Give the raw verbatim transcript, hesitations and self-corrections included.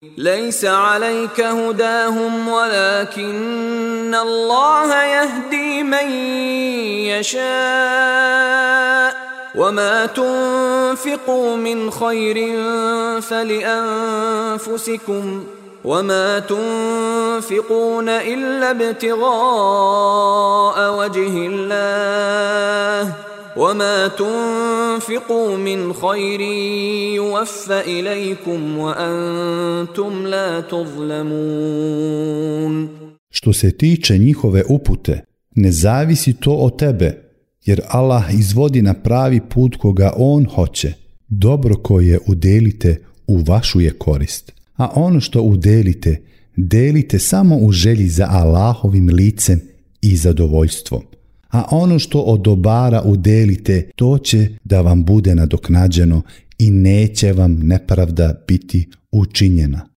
ليس عليك هداهم ولكن الله يهدي من يشاء وما تنفقوا من خير فلأنفسكم وما تنفقون إلا ابتغاء وجه الله وما تنفقوا من خير يوفى إليكم وأنتم لا تظلمون. Što se tiče njihove upute, ne zavisi to od tebe, jer Allah izvodi na pravi put koga On hoće. Dobro koje udelite u vašu je korist, a ono što udelite, delite samo u želji za Allahovim licem i zadovoljstvom. A ono što od dobara udelite, to će da vam bude nadoknađeno i neće vam nepravda biti učinjena.